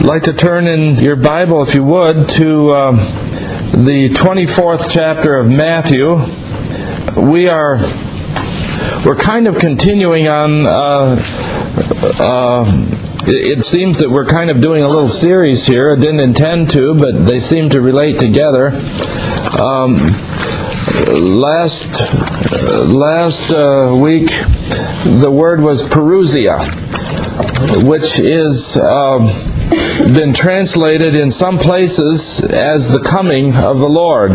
I'd like to turn in your Bible, if you would, to the 24th chapter of Matthew. We're kind of continuing on. It seems that we're kind of doing a little series here. I didn't intend to, but they seem to relate together. Last week, the word was parousia, which is been translated in some places as the coming of the Lord.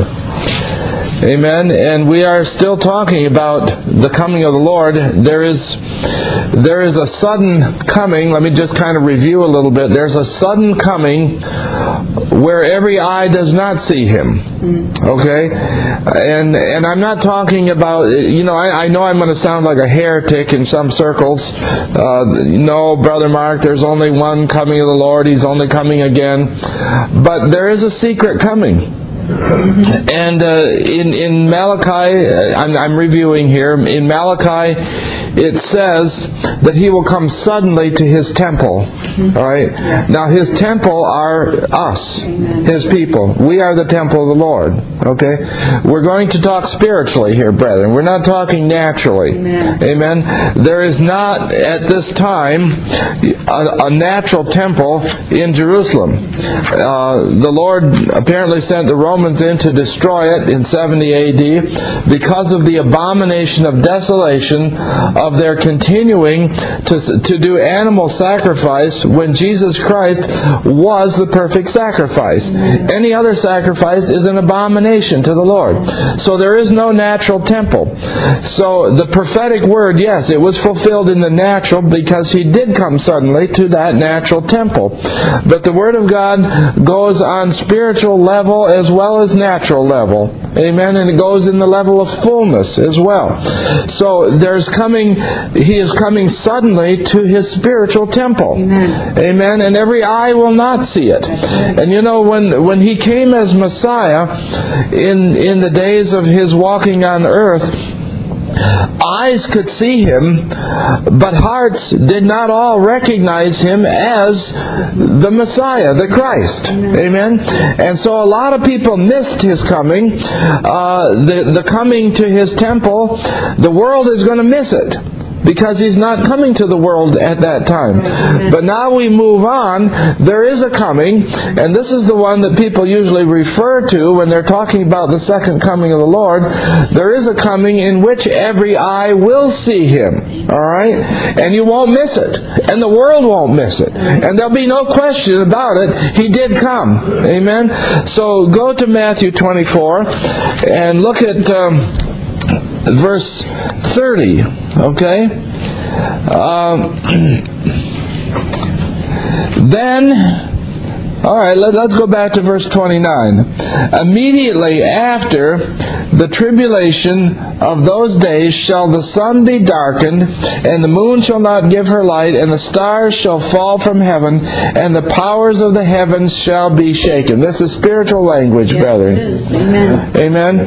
Amen. And we are still talking about the coming of the Lord. There is a sudden coming. Let me just kind of review a little bit. There's a sudden coming where every eye does not see Him. Okay? And I'm not talking about, I know I'm going to sound like a heretic in some circles. No, Brother Mark, there's only one coming of the Lord. He's only coming again. But there is a secret coming. And in Malachi, I'm reviewing here, in Malachi it says that He will come suddenly to His temple. All right? Now His temple are us, His people. We are the temple of the Lord. Okay? We're going to talk spiritually here, brethren. We're not talking naturally. Amen. There is not at this time a natural temple in Jerusalem. The Lord apparently sent the Romans in to destroy it in 70 AD because of the abomination of desolation of their continuing to do animal sacrifice when Jesus Christ was the perfect sacrifice. Any other sacrifice is an abomination to the Lord. So there is no natural temple. So the prophetic word, yes, it was fulfilled in the natural because He did come suddenly to that natural temple. But the Word of God goes on spiritual level as well as natural level. Amen. And it goes in the level of fullness as well. So He is coming suddenly to His spiritual temple. Amen. And every eye will not see it. And when He came as Messiah in the days of His walking on earth, eyes could see Him, but hearts did not all recognize Him as the Messiah, the Christ. Amen. And so a lot of people missed His coming, the coming to His temple. The world is going to miss it, because He's not coming to the world at that time. But now we move on. There is a coming, and this is the one that people usually refer to when they're talking about the second coming of the Lord. There is a coming in which every eye will see Him. All right? And you won't miss it. And the world won't miss it. And there'll be no question about it. He did come. Amen? So go to Matthew 24 and look at verse 30, okay? Let's go back to verse 29. Immediately after the tribulation of those days shall the sun be darkened, and the moon shall not give her light, and the stars shall fall from heaven, and the powers of the heavens shall be shaken. This is spiritual language, brethren. Amen.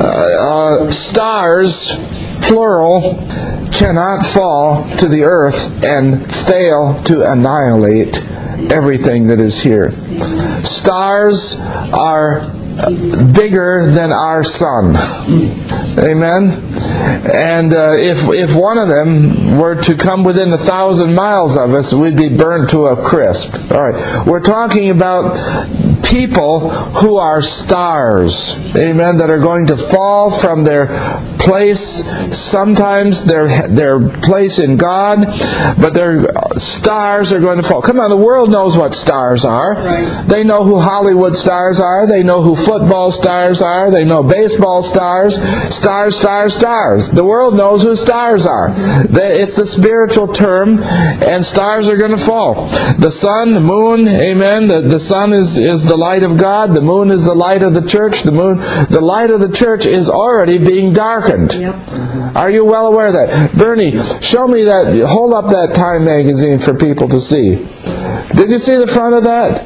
Stars, plural, cannot fall to the earth and fail to annihilate everything that is here. Stars are bigger than our sun. Amen. And if one of them were to come within 1,000 miles of us, we'd be burned to a crisp. All right. We're talking about people who are stars. Amen. That are going to fall from their place. Sometimes their place in God, but their stars are going to fall. Come on, the world knows what stars are. Right. They know who Hollywood stars are. They know who football stars are. They know baseball stars. Stars. The world knows who stars are. It's the spiritual term, and stars are going to fall. The sun, the moon, amen. The sun is the light of God. The moon is the light of the church. The light of the church is already being darkened. Yep. Are you well aware of that? Bernie, show me that. Hold up that Time magazine for people to see. Did you see the front of that?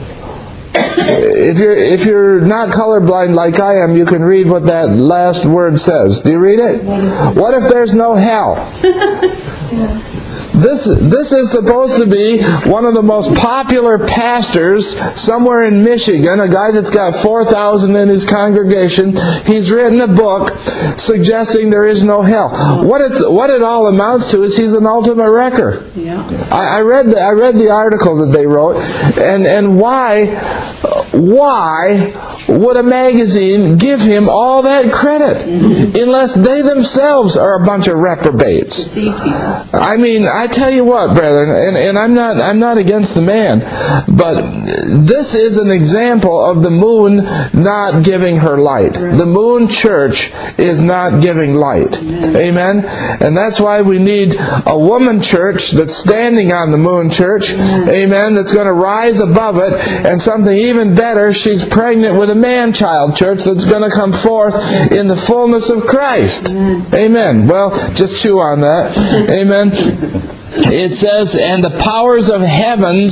If you're not colorblind like I am, you can read what that last word says. Do you read it? What if there's no hell? This is supposed to be one of the most popular pastors somewhere in Michigan, a guy that's got 4,000 in his congregation. He's written a book suggesting there is no hell. What it all amounts to is he's an ultimate wrecker. Yeah. I read the article that they wrote, and why would a magazine give him all that credit unless they themselves are a bunch of reprobates? I mean, I tell you what, brethren, and I'm not against the man, but this is an example of the moon not giving her light. The moon church is not giving light. Amen? And that's why we need a woman church that's standing on the moon church. Amen? That's going to rise above it. And something even better, she's pregnant with a man-child church that's going to come forth in the fullness of Christ. Amen. Well, just chew on that. Amen. It says, and the powers of heavens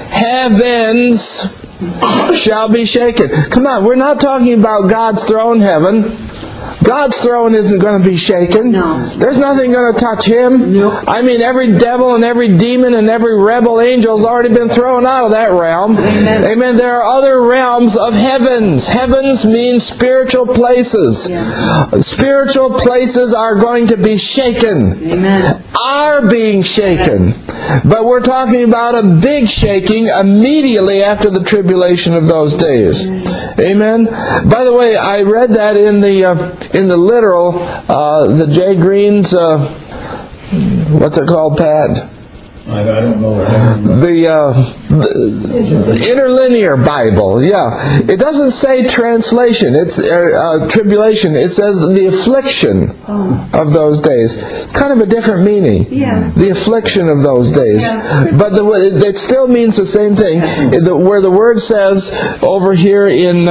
shall be shaken. Come on, we're not talking about God's throne, heaven. God's throne isn't going to be shaken. No. There's nothing going to touch Him. No. I mean, every devil and every demon and every rebel angel has already been thrown out of that realm. Amen. Amen. There are other realms of heavens. Heavens means spiritual places. Yeah. Spiritual places are going to be shaken. Amen. Are being shaken. But we're talking about a big shaking immediately after the tribulation of those days. Amen. By the way, I read that in the literal, the Jay Green's, what's it called, Pat? I don't know. The interlinear Bible, yeah. It doesn't say translation, it's tribulation. It says the affliction of those days. It's kind of a different meaning. Yeah. The affliction of those days. Yeah. But it still means the same thing. Where the word says over here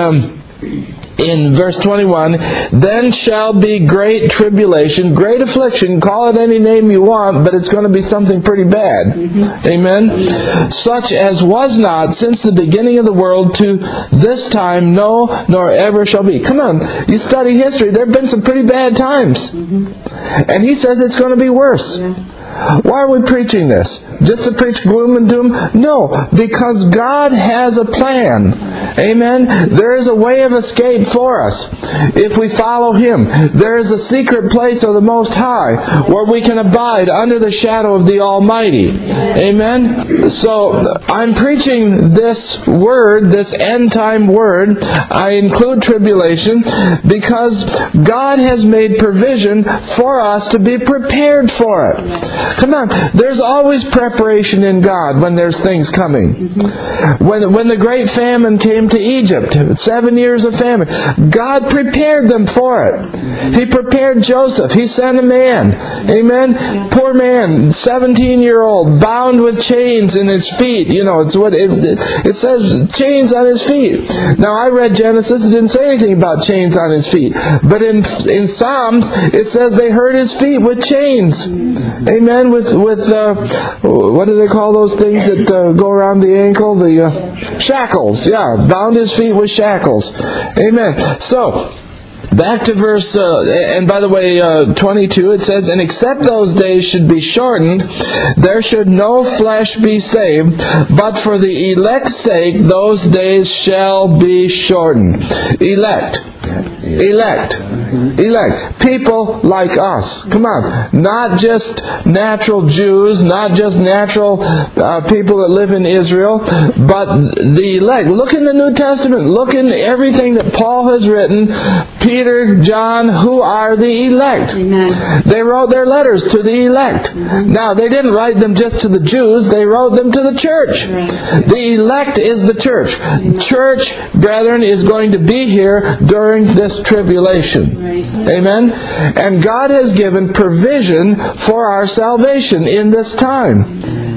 in verse 21, then shall be great tribulation, great affliction, call it any name you want, but it's going to be something pretty bad. Amen? Such as was not since the beginning of the world to this time, no, nor ever shall be. Come on, you study history, there have been some pretty bad times. And he says it's going to be worse. Why are we preaching this? Just to preach gloom and doom? No, because God has a plan. Amen? There is a way of escape for us if we follow Him. There is a secret place of the Most High where we can abide under the shadow of the Almighty. Amen? So, I'm preaching this word, this end-time word. I include tribulation because God has made provision for us to be prepared for it. Come on, there's always preparation in God when there's things coming. When the great famine came to Egypt, 7 years of famine, God prepared them for it. He prepared Joseph. He sent a man. Amen? Poor man, 17-year-old, bound with chains in his feet. You know, it's what it says, chains on his feet. Now, I read Genesis, it didn't say anything about chains on his feet. But in Psalms, it says they hurt his feet with chains. Amen? With what do they call those things that go around the ankle? The shackles. Yeah, bound his feet with shackles. Amen. So, back to verse, and by the way, 22, it says, and except those days should be shortened, there should no flesh be saved, but for the elect's sake those days shall be shortened. Elect. People like us. Come on. Not just natural Jews, not just natural people that live in Israel, but the elect. Look in the New Testament. Look in everything that Paul has written. Peter, John, who are the elect? Amen. They wrote their letters to the elect. Now, they didn't write them just to the Jews. They wrote them to the church. Right. The elect is the church. Church, brethren, is going to be here during this tribulation. Right. Amen? And God has given provision for our salvation in this time.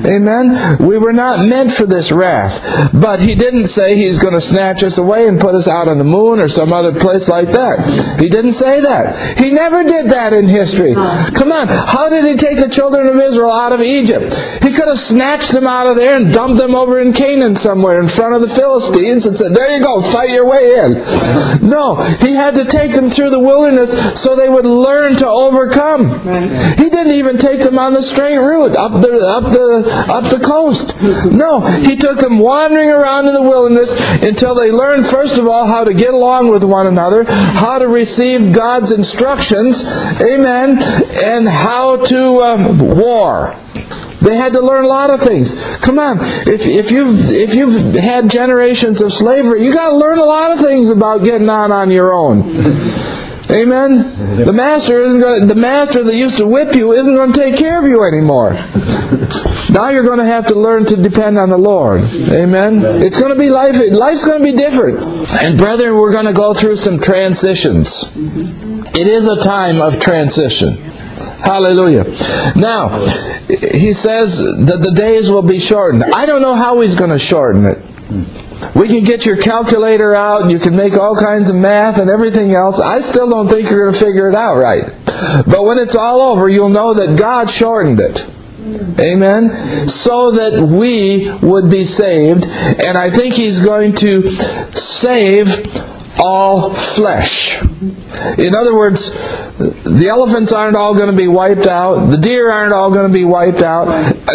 Amen? We were not meant for this wrath. But He didn't say He's going to snatch us away and put us out on the moon or some other place like that. He didn't say that. He never did that in history. Come on, how did He take the children of Israel out of Egypt? He could have snatched them out of there and dumped them over in Canaan somewhere in front of the Philistines and said, there you go, fight your way in. No, He had to take them through the wilderness so they would learn to overcome. Right. He didn't even take them on the straight route up the coast. No, He took them wandering around in the wilderness until they learned, first of all, how to get along with one another, how to receive God's instructions, amen, and how to war. They had to learn a lot of things. Come on, if you've had generations of slavery, you got to learn a lot of things about getting on your own. Amen. The master that used to whip you isn't going to take care of you anymore. Now you're going to have to learn to depend on the Lord. Amen. It's going to be life. Life's going to be different. And brethren, we're going to go through some transitions. It is a time of transition. Hallelujah. Now, He says that the days will be shortened. I don't know how He's going to shorten it. We can get your calculator out and you can make all kinds of math and everything else. I still don't think you're going to figure it out right. But when it's all over, you'll know that God shortened it. Amen? So that we would be saved. And I think He's going to save all flesh. In other words, the elephants aren't all going to be wiped out. The deer aren't all going to be wiped out.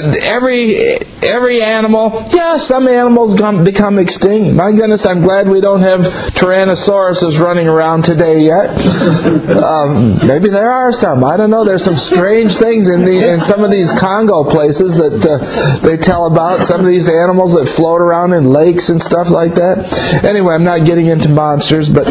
Every animal, some animals become extinct. My goodness, I'm glad we don't have Tyrannosauruses running around today yet. Maybe there are some. I don't know. There's some strange things in some of these Congo places that they tell about. Some of these animals that float around in lakes and stuff like that. Anyway, I'm not getting into monsters, but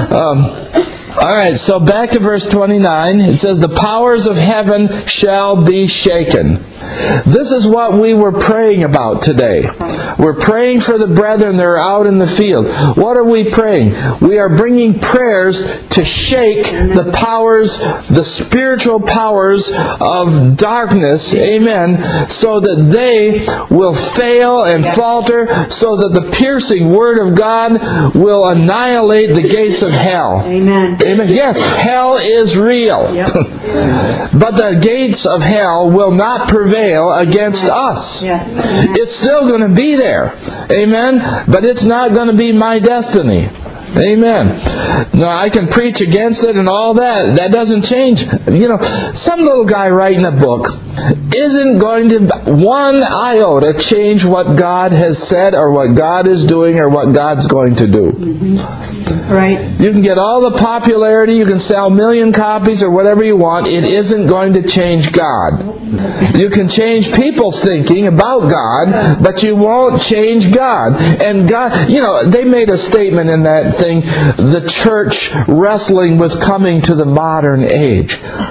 all right, so back to verse 29. It says, the powers of heaven shall be shaken. This is what we were praying about today. We're praying for the brethren that are out in the field. What are we praying? We are bringing prayers to shake the powers, the spiritual powers of darkness, amen, so that they will fail and falter, so that the piercing Word of God will annihilate the gates of hell. Amen. Amen. Yes, hell is real. Yep. But the gates of hell will not prevail against us. Yes. It's still going to be there. Amen. But it's not going to be my destiny. Amen. Now, I can preach against it and all that. That doesn't change. You know, some little guy writing a book isn't going to one iota change what God has said or what God is doing or what God's going to do. Mm-hmm. Right. You can get all the popularity, you can sell 1 million copies or whatever you want. It isn't going to change God. You can change people's thinking about God, but you won't change God. And God, you know, they made a statement in that thing, the church wrestling with coming to the modern age.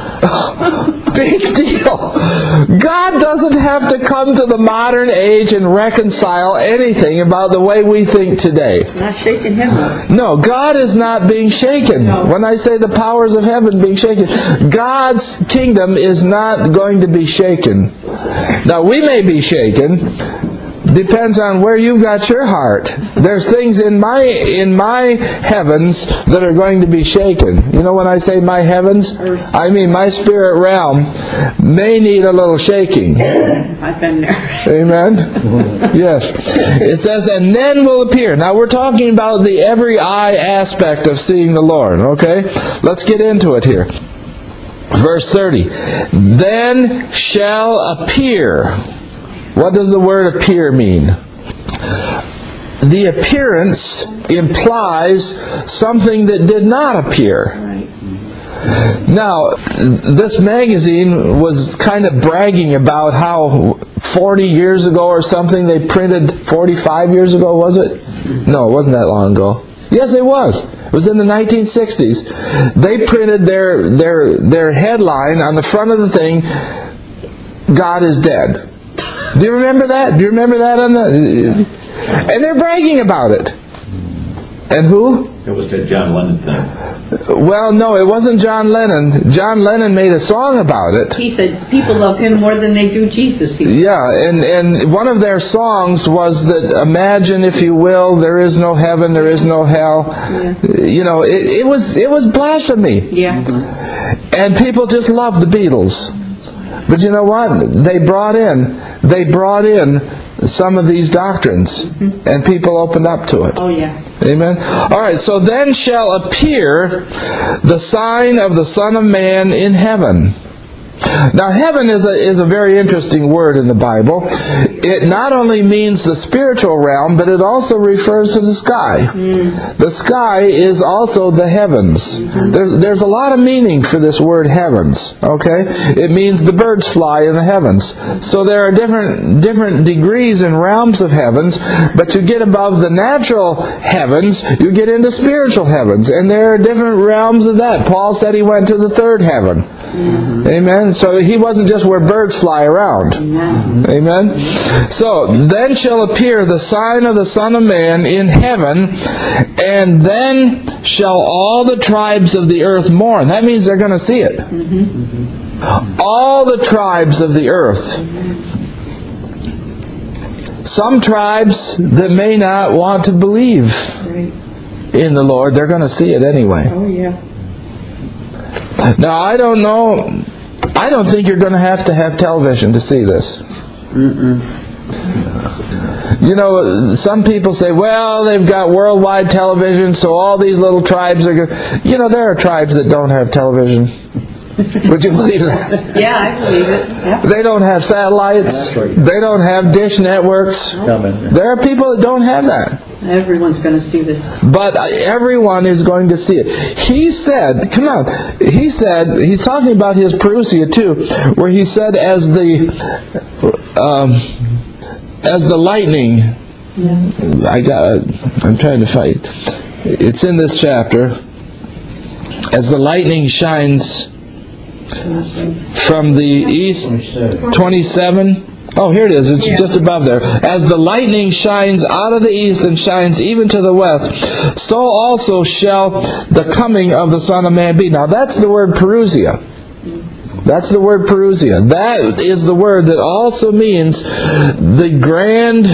Big deal. God doesn't have to come to the modern age and reconcile anything about the way we think today. Not shaking Him. No, God is not being shaken. No. When I say the powers of heaven being shaken, God's kingdom is not going to be shaken. Now, we may be shaken. Depends on where you've got your heart. There's things in my heavens that are going to be shaken. You know, when I say my heavens, I mean my spirit realm may need a little shaking. I've been there. Amen? Yes. It says, and then will appear. Now we're talking about the every eye aspect of seeing the Lord. Okay? Let's get into it here. Verse 30. Then shall appear. What does the word appear mean? The appearance implies something that did not appear. Right. Now, this magazine was kind of bragging about how 40 years ago or something they printed, 45 years ago, was it? No, it wasn't that long ago. Yes, it was. It was in the 1960s. They printed their headline on the front of the thing, God is dead. Do you remember that? Do you remember that? And they're bragging about it. And who? It was the John Lennon thing. Well, no, it wasn't John Lennon. John Lennon made a song about it. He said people love him more than they do Jesus. Yeah, and one of their songs was that, imagine, if you will, there is no heaven, there is no hell. Yeah. You know, it was blasphemy. Yeah. And people just loved the Beatles. But you know what? They brought in some of these doctrines, and people opened up to it. Oh, yeah. Amen. All right, so then shall appear the sign of the Son of Man in heaven. Now, heaven is a very interesting word in the Bible. It not only means the spiritual realm, but it also refers to the sky. The sky is also the heavens. There's a lot of meaning for this word heavens. Okay, it means the birds fly in the heavens. So there are different degrees and realms of heavens. But you get above the natural heavens, you get into spiritual heavens, and there are different realms of that. Paul said he went to the third heaven. Amen. So he wasn't just where birds fly around. Amen. So then shall appear the sign of the Son of Man in heaven, and then shall all the tribes of the earth mourn. That means they're going to see it. All the tribes of the earth. Some tribes that may not want to believe in the Lord, they're going to see it anyway. Oh, yeah. Now, I don't know. I don't think you're going to have television to see this. You know, some people say, well, they've got worldwide television, so all these little tribes are good. You know, there are tribes that don't have television. Would you believe that? Yeah, I believe it. Yeah. They don't have satellites. They don't have dish networks. There are people that don't have that. Everyone's going to see this. But everyone is going to see it. He said, come on, he said, he's talking about his parousia too, where he said as the lightning, I'm trying to fight. It's in this chapter. As the lightning shines from the east, 27. Oh, here it is. It's just above there. As the lightning shines out of the east and shines even to the west, so also shall the coming of the Son of Man be. Now, that's the word parousia. That's the word parousia. That is the word that also means the grand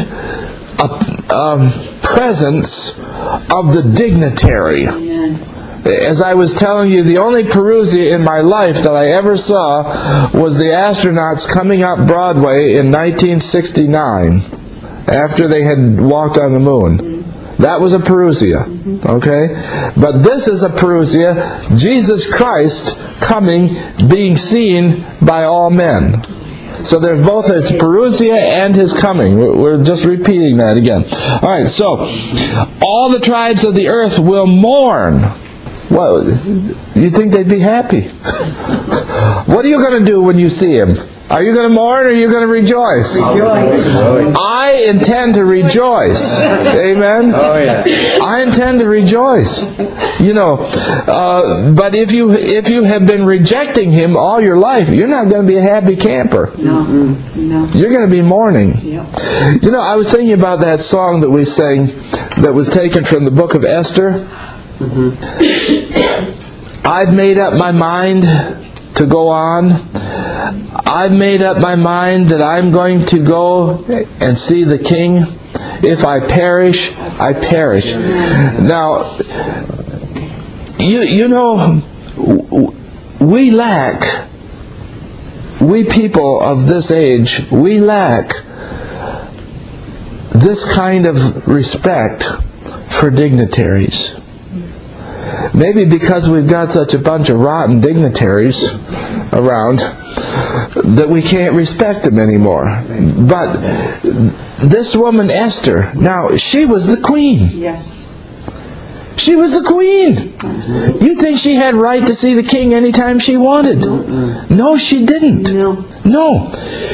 presence of the dignitary. As I was telling you, the only parousia in my life that I ever saw was the astronauts coming up Broadway in 1969 after they had walked on the moon. That was a parousia. Okay? But this is a parousia, Jesus Christ coming, being seen by all men. So there's both His parousia and His coming. We're just repeating that again. Alright, so all the tribes of the earth will mourn. Well, you think they'd be happy? What are you going to do when you see Him? Are you going to mourn or are you going to rejoice? Rejoice. I intend to rejoice. Amen? Oh, yeah. I intend to rejoice. You know, but if you have been rejecting Him all your life, you're not going to be a happy camper. No. You're going to be mourning. Yep. You know, I was thinking about that song that we sang that was taken from the book of Esther. I've made up my mind to go on. I've made up my mind that I'm going to go and see the King. If I perish, I perish. Now, you know, we people of this age, we lack this kind of respect for dignitaries. Maybe because we've got such a bunch of rotten dignitaries around that we can't respect them anymore. But this woman Esther, now she was the queen. Yes. She was the queen. You think she had right to see the king anytime she wanted? No, she didn't. No.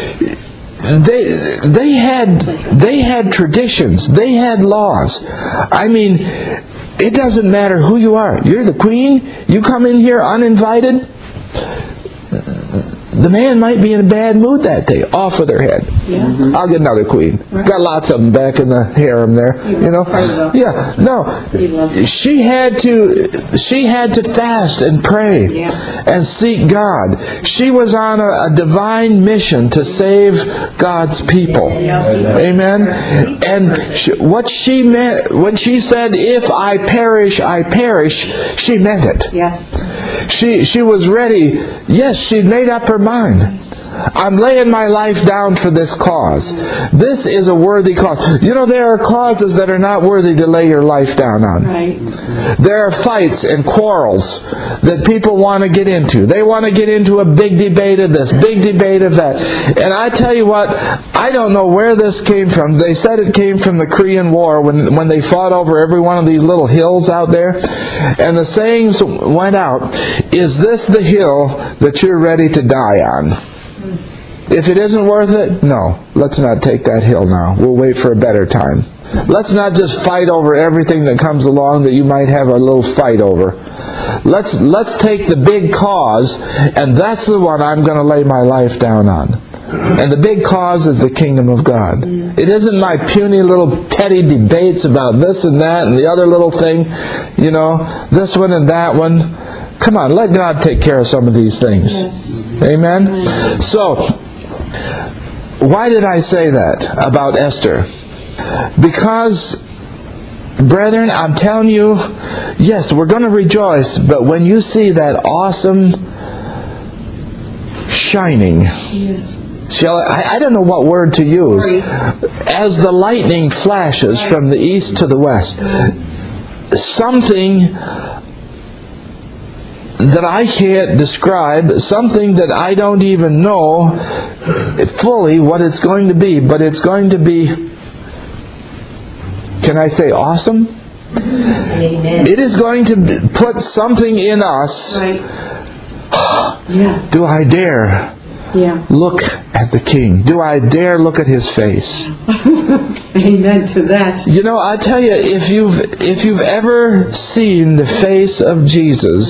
They had traditions. They had laws. I mean, it doesn't matter who you are. You're the queen. You come in here uninvited. the man might be in a bad mood that day. Off with her head. Yeah. I'll get another queen. Got lots of them back in the harem there. You know. Yeah. No. She had to fast and pray and seek God. She was on a divine mission to save God's people. Amen. And what she meant when she said, "If I perish, I perish," she meant it. Yes. She was ready. Yes, she'd made up her mind. I'm laying my life down for this cause. This is a worthy cause. You know, there are causes that are not worthy to lay your life down on. Right. There are fights and quarrels that people want to get into. They want to get into a big debate of this, big debate of that. And I tell you what, I don't know where this came from. They said it came from the Korean War when they fought over every one of these little hills out there. And the sayings went out, "Is this the hill that you're ready to die on?" If it isn't worth it, no. Let's not take that hill now. We'll wait for a better time. Let's not just fight over everything that comes along that you might have a little fight over. Let's take the big cause, and that's the one I'm going to lay my life down on. And the big cause is the kingdom of God. It isn't my puny little petty debates about this and that and the other little thing, you know, this one and that one. Come on, let God take care of some of these things. Amen? So, why did I say that about Esther? Because, brethren, I'm telling you, yes, we're going to rejoice, but when you see that awesome shining, I don't know what word to use, as the lightning flashes from the east to the west, something that I can't describe, something that I don't even know fully what it's going to be, but it's going to be, can I say awesome? Amen. It is going to put something in us. Right. Do I dare look at the King? Do I dare look at His face? Amen to that. You know, I tell you, if you've ever seen the face of Jesus,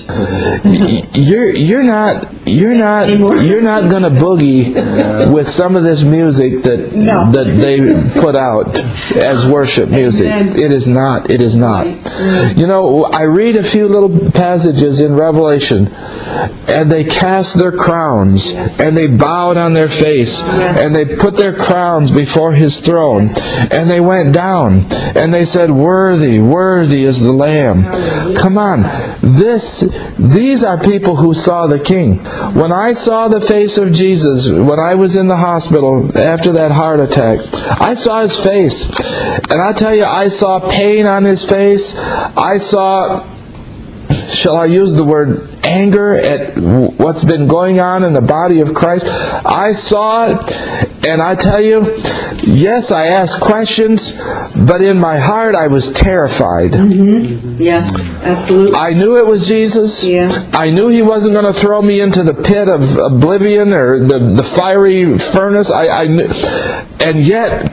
you're not going to boogie with some of this music that they put out as worship music. It is not. It is not. You know, I read a few little passages in Revelation, and they cast their crowns, and they bowed on their face, and they put their crowns before His throne, and they went down, and they said, "Worthy, worthy is the Lamb." Come on. These are people who saw the King. When I saw the face of Jesus, when I was in the hospital after that heart attack, I saw His face. And I tell you, I saw pain on His face. I saw, shall I use the word anger at what's been going on in the body of Christ? I saw it, and I tell you, yes, I asked questions, but in my heart I was terrified. Yes, absolutely. I knew it was Jesus. I knew He wasn't going to throw me into the pit of oblivion or the fiery furnace. I knew, and yet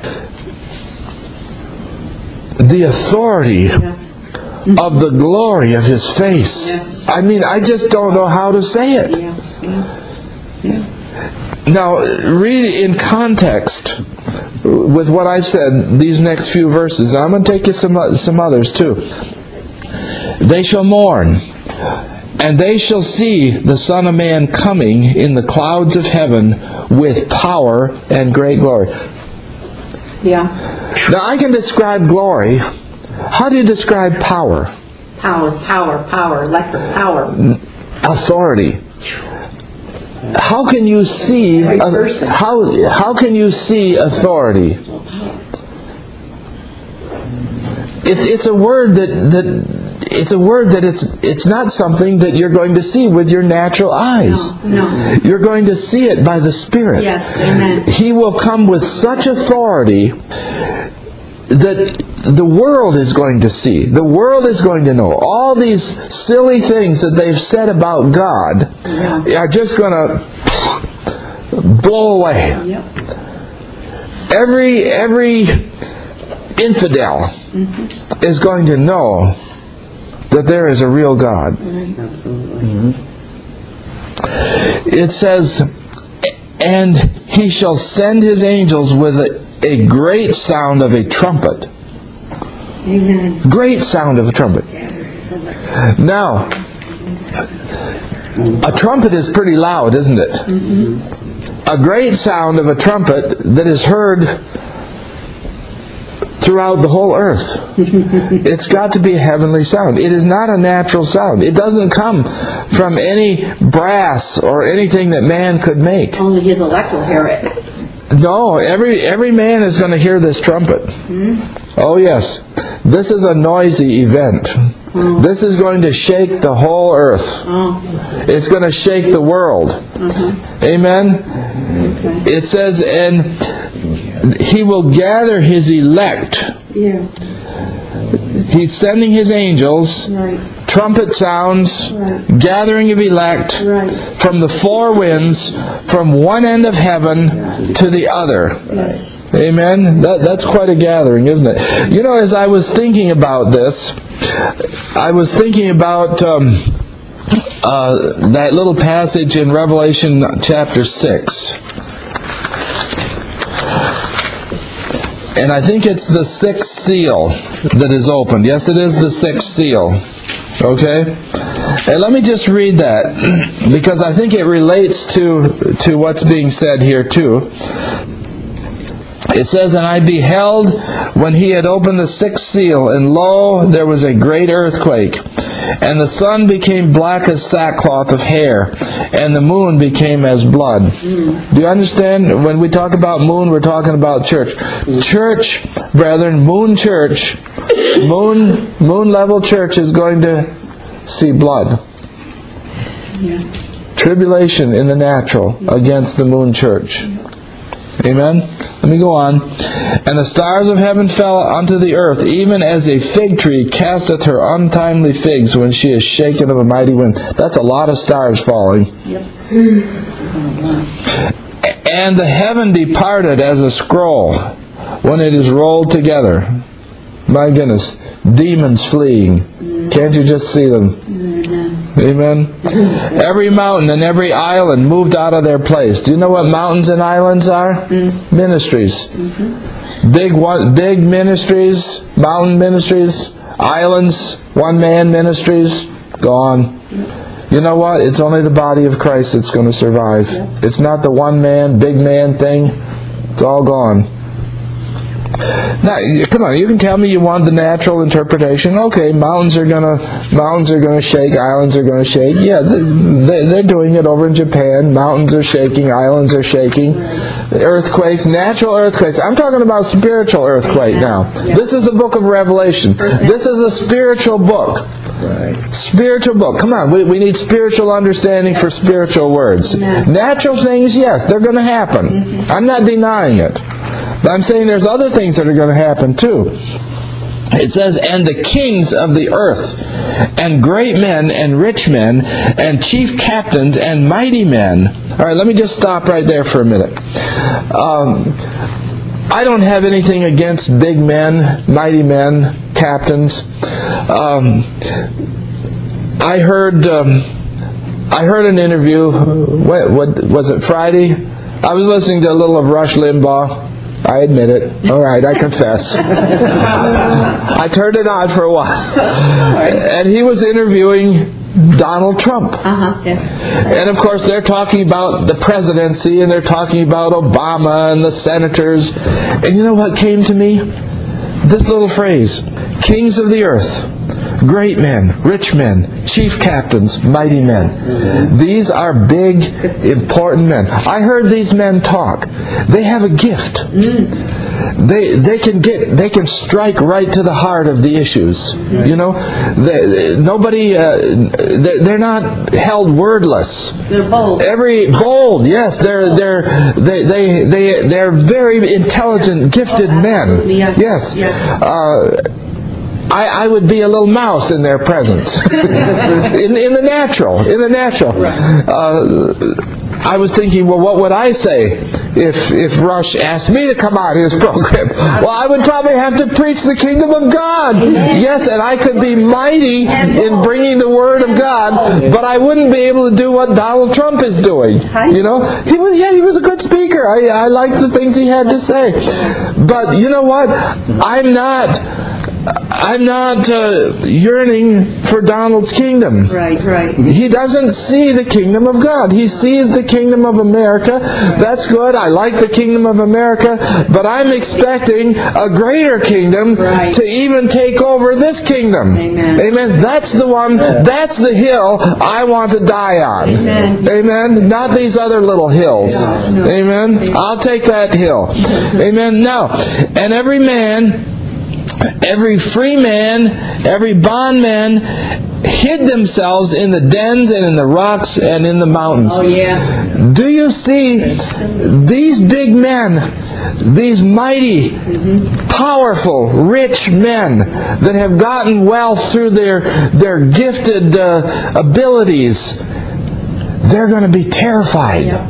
the authority of the glory of His face. I mean, I just don't know how to say it. Now, read in context with what I said, these next few verses. I'm going to take you some others too. They shall mourn, and they shall see the Son of Man coming in the clouds of heaven with power and great glory. Now, I can describe glory. How do you describe power? Power, electric power. Authority. How can you see? How can you see authority? It's a word that it's not something that you're going to see with your natural eyes. No. You're going to see it by the Spirit. Yes, amen. He will come with such authority that the world is going to see. The world is going to know. All these silly things that they've said about God are just going to blow away. Every infidel is going to know that there is a real God. It says, and he shall send his angels with a great sound of a trumpet. Amen. Great sound of a trumpet. Now, a trumpet is pretty loud, isn't it? Mm-hmm. A great sound of a trumpet that is heard throughout the whole earth. It's got to be a heavenly sound. It is not a natural sound. It doesn't come from any brass or anything that man could make. Only his elect will hear it. No, every man is going to hear this trumpet. Oh yes. This is a noisy event. This is going to shake the whole earth. It's going to shake the world. Amen? Okay. It says, and he will gather his elect. Yeah. He's sending his angels. Right. Trumpet sounds. Right. Gathering of elect. Right. From the four winds, from one end of heaven to the other. Yes. Amen? That's quite a gathering, isn't it? You know, as I was thinking about this, I was thinking about that little passage in Revelation chapter 6. And I think it's the sixth seal that is opened. Yes, it is the sixth seal. Okay? And let me just read that, because I think it relates to what's being said here too. It says, and I beheld when he had opened the sixth seal, and lo, there was a great earthquake, and the sun became black as sackcloth of hair, and the moon became as blood. Do you understand? When we talk about moon, we're talking about church. Church, brethren, moon church, moon level church is going to see blood. Yeah. Tribulation in the natural against the moon church. Amen? Let me go on. And the stars of heaven fell unto the earth, even as a fig tree casteth her untimely figs when she is shaken of a mighty wind. That's a lot of stars falling. Yep. And the heaven departed as a scroll when it is rolled together. My goodness. Demons fleeing. Can't you just see them? Amen. Every mountain and every island moved out of their place. Do you know what mountains and islands are? Ministries. Big ministries, mountain ministries, islands, one-man ministries, gone. You know what? It's only the body of Christ that's going to survive. It's not the one-man, big man thing. It's all gone. Now, come on, you can tell me you want the natural interpretation. Okay, mountains are gonna shake, islands are gonna shake. Yeah, they're doing it over in Japan. Mountains are shaking, islands are shaking. Earthquakes, natural earthquakes. I'm talking about spiritual earthquake now. This is the book of Revelation. This is a spiritual book. Spiritual book. Come on, we need spiritual understanding for spiritual words. Natural things, yes, they're going to happen. I'm not denying it. But I'm saying there's other things that are going to happen too. It says, and the kings of the earth, and great men, and rich men, and chief captains, and mighty men. All right, let me just stop right there for a minute. I don't have anything against big men, mighty men, captains. I heard an interview. What was it? Friday? I was listening to a little of Rush Limbaugh. I admit it. All right, I confess. I turned it on for a while. And he was interviewing Donald Trump. And of course they're talking about the presidency, and they're talking about Obama and the senators. And you know what came to me? This little phrase. Kings of the earth. Great men, rich men, chief captains, mighty men. These are big, important men. I heard these men talk. They have a gift. They can strike right to the heart of the issues. You know, they're not held wordless. They're bold. Bold. Yes, they're very intelligent, gifted men. Yes. I would be a little mouse in their presence. in the natural. I was thinking, well, what would I say if Rush asked me to come on his program? Well, I would probably have to preach the kingdom of God. Yes, and I could be mighty in bringing the Word of God, but I wouldn't be able to do what Donald Trump is doing. You know, he was a good speaker. I liked the things he had to say. But you know what? I'm not yearning for Donald's kingdom. Right. He doesn't see the kingdom of God. He sees the kingdom of America. That's good. I like the kingdom of America, but I'm expecting a greater kingdom to even take over this kingdom. Amen. That's the one. That's the hill I want to die on. Amen. Not these other little hills. Amen. I'll take that hill. Amen. Now, and every man, every free man, every bondman hid themselves in the dens and in the rocks and in the mountains. Oh, yeah. Do you see these big men, these mighty, powerful, rich men that have gotten wealth through their gifted abilities? They're going to be terrified.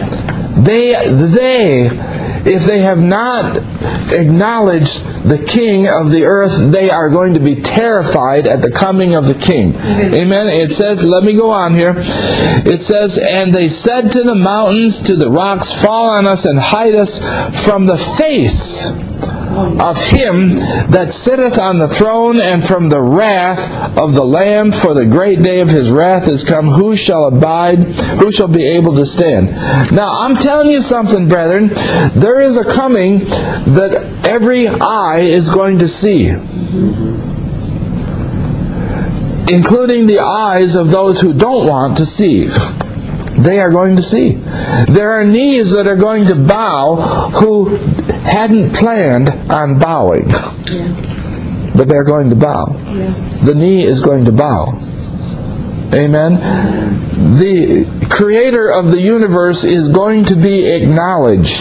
If they have not acknowledged the King of the earth, they are going to be terrified at the coming of the King. Amen. It says, let me go on here. It says, and they said to the mountains, to the rocks, fall on us and hide us from the face of him that sitteth on the throne and from the wrath of the Lamb, for the great day of his wrath is come. Who shall abide? Who shall be able to stand? Now, I'm telling you something, brethren. There is a coming that every eye is going to see, including the eyes of those who don't want to see. They are going to see. There are knees that are going to bow who hadn't planned on bowing. But they're going to bow. The knee is going to bow. Amen. The Creator of the universe is going to be acknowledged.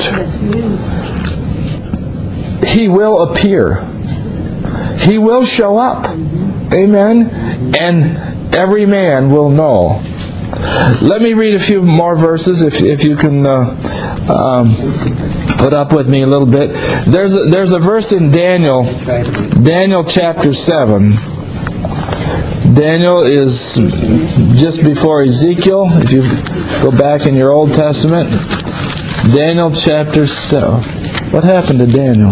He will appear. He will show up. Amen. And every man will know. Let me read a few more verses if you can put up with me a little bit. There's a verse in Daniel chapter 7. Daniel is just before Ezekiel. If you go back in your Old Testament, Daniel chapter 7. What happened to Daniel?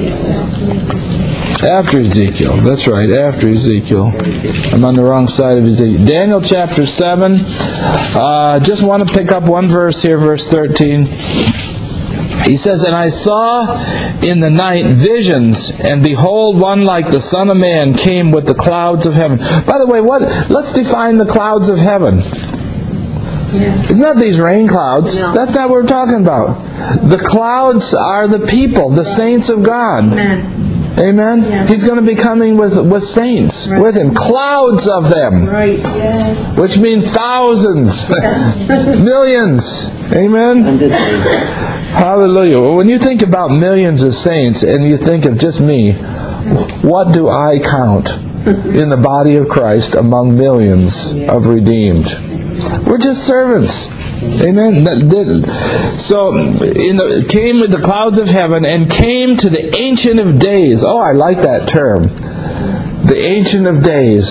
After Ezekiel. That's right, after Ezekiel. I'm on the wrong side of Ezekiel. Daniel chapter 7. Just want to pick up one verse here, verse 13. He says, and I saw in the night visions, and behold, one like the Son of Man came with the clouds of heaven. By the way, let's define the clouds of heaven. It's not these rain clouds. No. That's not what we're talking about. The clouds are the people, the saints of God. Amen? Yeah. He's going to be coming with saints, with Him. Clouds of them. Right. Yes. Which means thousands. Millions. Amen? Hallelujah. Well, when you think about millions of saints and you think of just me, what do I count in the body of Christ among millions of redeemed? We're just servants. Amen. So, came with the clouds of heaven and came to the Ancient of Days. Oh, I like that term. The Ancient of Days.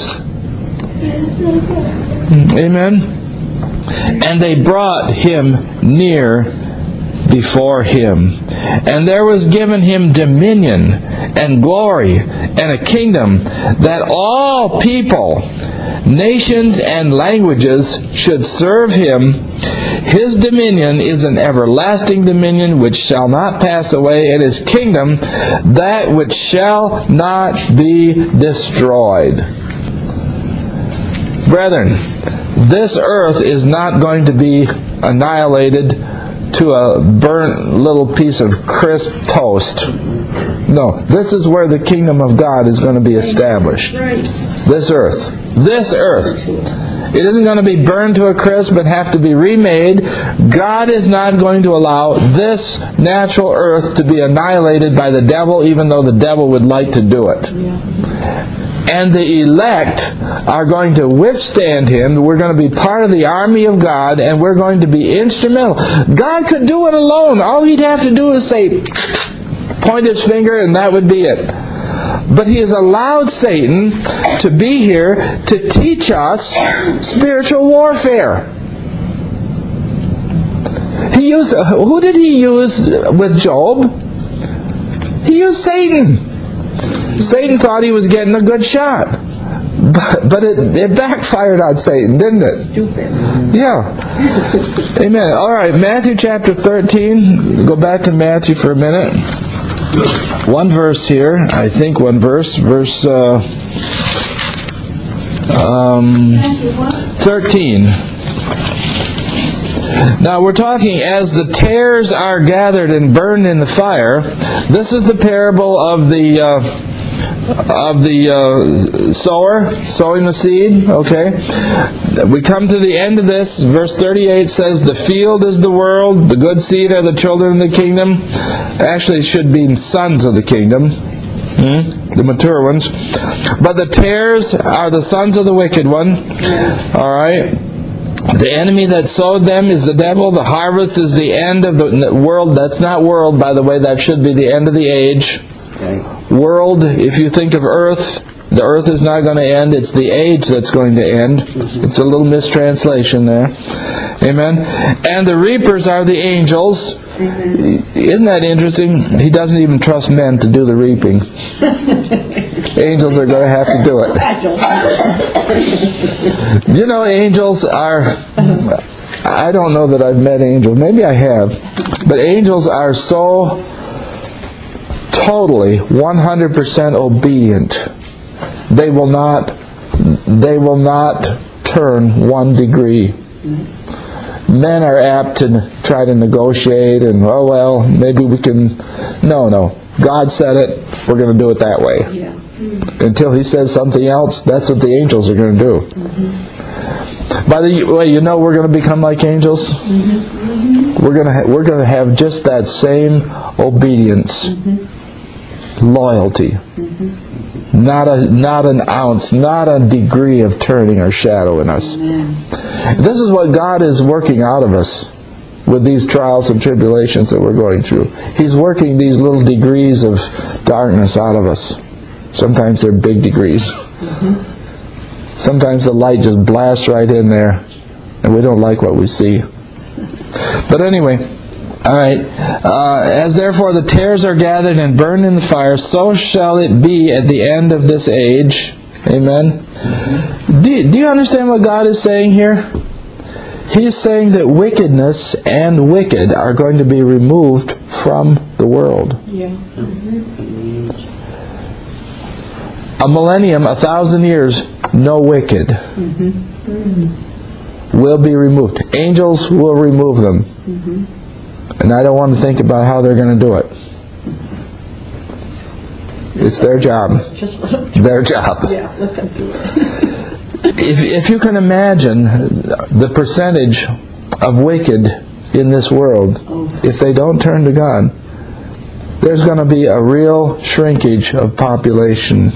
Amen. And they brought Him near before Him. And there was given Him dominion and glory and a kingdom, that all people, nations and languages should serve Him. His dominion is an everlasting dominion which shall not pass away, and His kingdom that which shall not be destroyed. Brethren, this earth is not going to be annihilated to a burnt little piece of crisp toast. No, this is where the kingdom of God is going to be established. This earth. This earth. It isn't going to be burned to a crisp but have to be remade. God is not going to allow this natural earth to be annihilated by the devil, even though the devil would like to do it. and the elect are going to withstand him. We're going to be part of the army of God, and we're going to be instrumental. God could do it alone. All he'd have to do is say, point his finger, and that would be it. But he has allowed Satan to be here to teach us spiritual warfare. Who did he use with Job? He used Satan. Satan thought he was getting a good shot. But it backfired on Satan, didn't it? Stupid. Yeah. Amen. All right, Matthew chapter 13. Go back to Matthew for a minute. One verse here. I think one verse. Verse 13. Now we're talking as the tares are gathered and burned in the fire. This is the parable of the sower sowing the seed. Okay, we come to the end of this. Verse 38 says, "The field is the world; the good seed are the children of the kingdom." Actually, it should be sons of the kingdom, the mature ones. But the tares are the sons of the wicked one. All right. The enemy that sowed them is the devil. The harvest is the end of the world. That's not world, by the way. That should be the end of the age. Okay. World, if you think of earth, the earth is not going to end. It's the age that's going to end. It's a little mistranslation there. Amen. And the reapers are the angels. Isn't that interesting? He doesn't even trust men to do the reaping. Angels are going to have to do it. You know, angels are... I don't know that I've met angels. Maybe I have. But angels are so totally 100% obedient. They will not turn 1 degree. Men are apt to try to negotiate and, maybe we can... No. God said it. We're going to do it that way. Yeah. Until he says something else, that's what the angels are going to do. By the way, you know we're going to become like angels? We're going to have just that same obedience, loyalty. Not an ounce, not a degree of turning or shadow in us. This is what God is working out of us with these trials and tribulations that we're going through. He's working these little degrees of darkness out of us. Sometimes they're big degrees. Sometimes the light just blasts right in there and we don't like what we see. But anyway, alright. As therefore the tares are gathered and burned in the fire, so shall it be at the end of this age. Amen. Do you understand what God is saying here? He's saying that wickedness and wicked are going to be removed from the world. Yeah. A millennium, 1,000 years, no wicked will be removed. Angels will remove them. And I don't want to think about how they're going to do it. It's their job. Their job. Yeah, let them do it. If you can imagine the percentage of wicked in this world, if they don't turn to God, there's going to be a real shrinkage of population.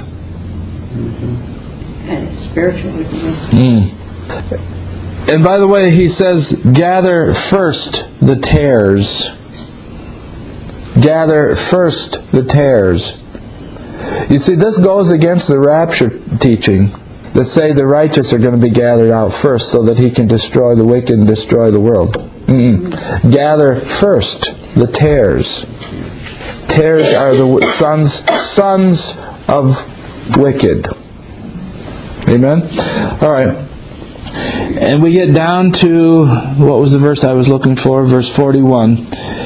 And spiritual wickedness. And by the way, he says, gather first the tares. Gather first the tares. You see, this goes against the rapture teaching that say the righteous are going to be gathered out first so that he can destroy the wicked and destroy the world. Gather first the tares. Tares are the sons of wicked. Amen? Alright. And we get down to, what was the verse I was looking for? Verse 41.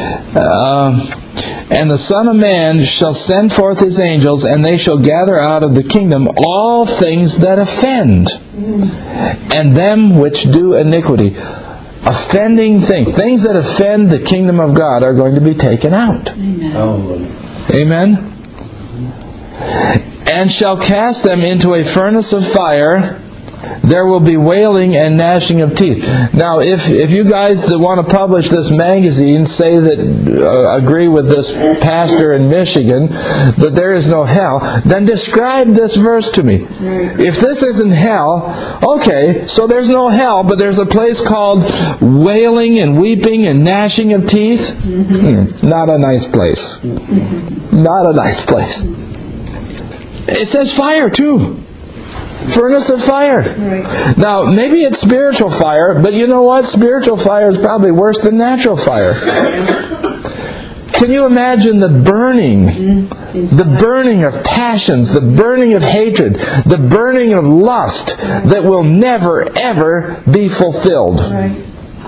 And the Son of Man shall send forth his angels, and they shall gather out of the kingdom all things that offend, and them which do iniquity. Offending things that offend the kingdom of God are going to be taken out. Amen. And shall cast them into a furnace of fire, There will be wailing and gnashing of teeth. Now, if you guys that want to publish this magazine say that agree with this pastor in Michigan that there is no hell, then describe this verse to me. If this isn't hell, okay, so there's no hell, but there's a place called wailing and weeping and gnashing of teeth. Not a nice place. Not a nice place. It says fire too. Furnace of fire. Right. Now, maybe it's spiritual fire, but you know what? Spiritual fire is probably worse than natural fire. Can you imagine the burning? The burning of passions, the burning of hatred, the burning of lust that will never, ever be fulfilled. Right.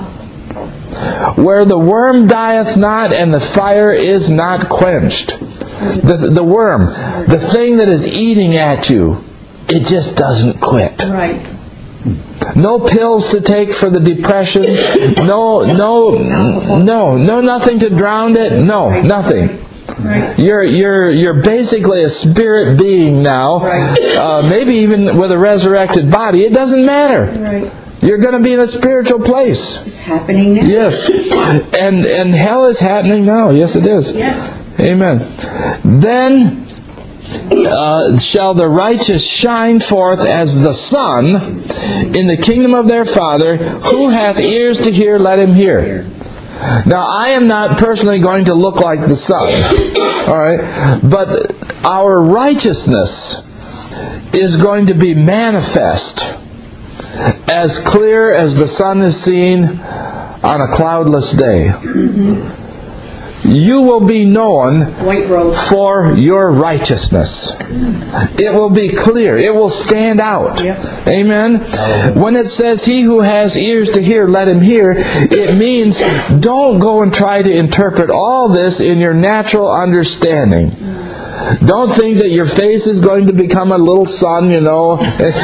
Where the worm dieth not and the fire is not quenched. The worm, the thing that is eating at you, it just doesn't quit. Right. No pills to take for the depression. No, nothing to drown it. No, nothing. Right. You're basically a spirit being now. Right. Maybe even with a resurrected body. It doesn't matter. Right. You're going to be in a spiritual place. It's happening now. Yes. And hell is happening now. Yes, it is. Yes. Amen. Then shall the righteous shine forth as the sun in the kingdom of their Father. Who hath ears to hear, let him hear. Now, I am not personally going to look like the sun. All right? But our righteousness is going to be manifest as clear as the sun is seen on a cloudless day. You will be known for your righteousness. It will be clear. It will stand out. Yep. Amen? When it says, he who has ears to hear, let him hear, it means don't go and try to interpret all this in your natural understanding. Don't think that your face is going to become a little sun, you know.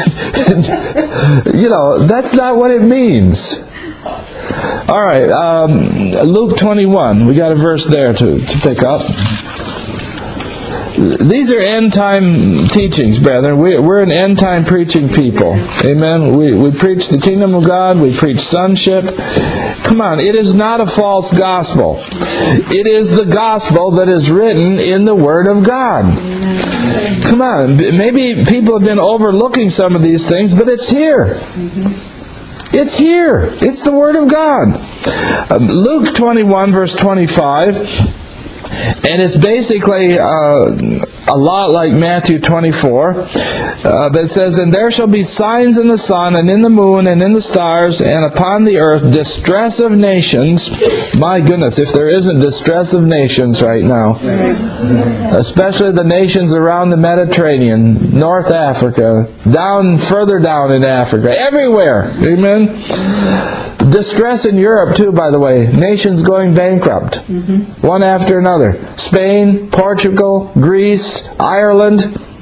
That's not what it means. All right, Luke 21. We got a verse there to pick up. These are end-time teachings, brethren. We're an end-time preaching people. Amen. We preach the kingdom of God. We preach sonship. Come on, it is not a false gospel. It is the gospel that is written in the Word of God. Come on, maybe people have been overlooking some of these things, but it's here. It's here. It's the Word of God. Luke 21, verse 25. And it's basically a lot like Matthew 24. But it says, and there shall be signs in the sun, and in the moon, and in the stars, and upon the earth distress of nations. My goodness, if there isn't distress of nations right now. Especially the nations around the Mediterranean, North Africa, further down in Africa, everywhere. Amen. Distress in Europe too, by the way. Nations going bankrupt. One after another. Spain, Portugal, Greece, Ireland.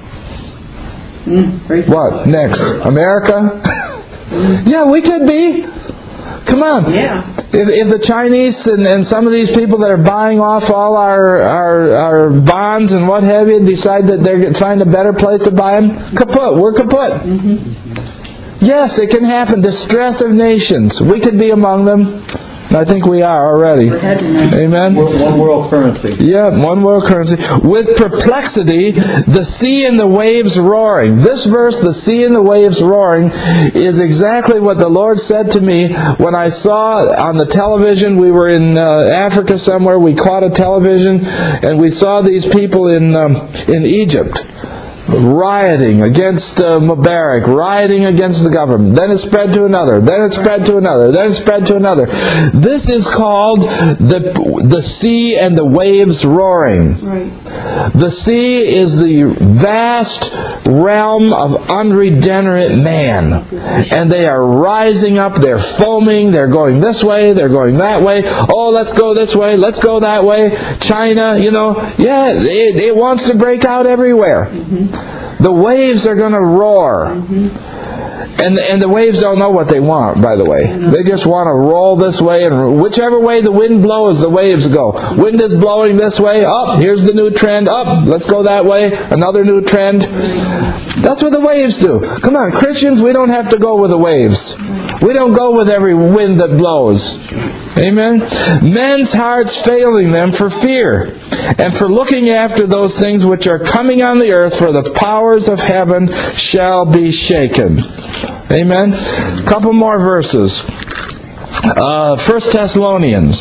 What? Next? America? Yeah, we could be. Come on. Yeah. If the Chinese and some of these people that are buying off all our bonds and what have you decide that they're find a better place to buy them, kaput. We're kaput. Yes, it can happen. Distress of nations. We could be among them. I think we are already. Amen. One world currency. Yeah, one world currency. With perplexity, the sea and the waves roaring. This verse, the sea and the waves roaring, is exactly what the Lord said to me when I saw on the television. We were in Africa somewhere. We caught a television, and we saw these people in Egypt. Rioting against Mubarak, rioting against the government. Then it spread to another. Then it spread to another. Then it spread to another. This is called the sea and the waves roaring. Right. The sea is the vast realm of unregenerate man. And they are rising up. They're foaming. They're going this way. They're going that way. Oh, let's go this way. Let's go that way. China, it wants to break out everywhere. The waves are going to roar. And the waves don't know what they want, by the way. They just want to roll this way, and whichever way the wind blows, the waves go. Wind is blowing this way, up, here's the new trend, up, let's go that way, another new trend. That's what the waves do. Come on, Christians, we don't have to go with the waves. We don't go with every wind that blows. Amen? Men's hearts failing them for fear, and for looking after those things which are coming on the earth, for the powers of heaven shall be shaken. Amen? A couple more verses. 1 Thessalonians.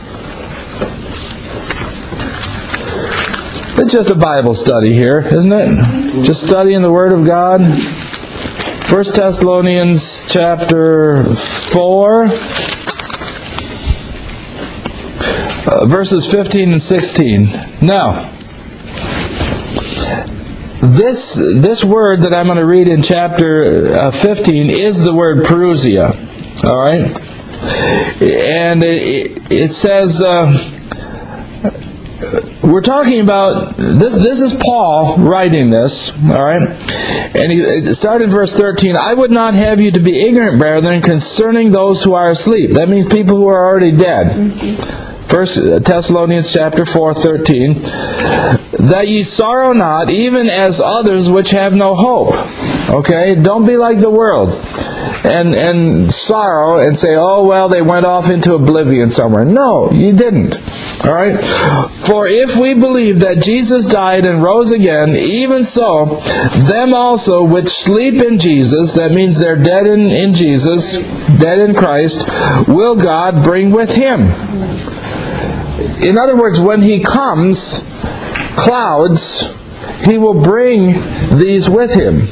It's just a Bible study here, isn't it? Just studying the Word of God. 1 Thessalonians chapter 4, verses 15 and 16. Now, this word that I'm going to read in chapter 15 is the word parousia. All right? And it says, we're talking about, this is Paul writing this, all right? And he started in verse 13, I would not have you to be ignorant, brethren, concerning those who are asleep. That means people who are already dead. 1 Thessalonians chapter 4:13, that ye sorrow not, even as others which have no hope. Okay? Don't be like the world and sorrow and say, oh, well, they went off into oblivion somewhere. No, you didn't. All right? For if we believe that Jesus died and rose again, even so, them also which sleep in Jesus, that means they're dead in Jesus, dead in Christ, will God bring with Him. In other words, when He comes, clouds, He will bring these with Him.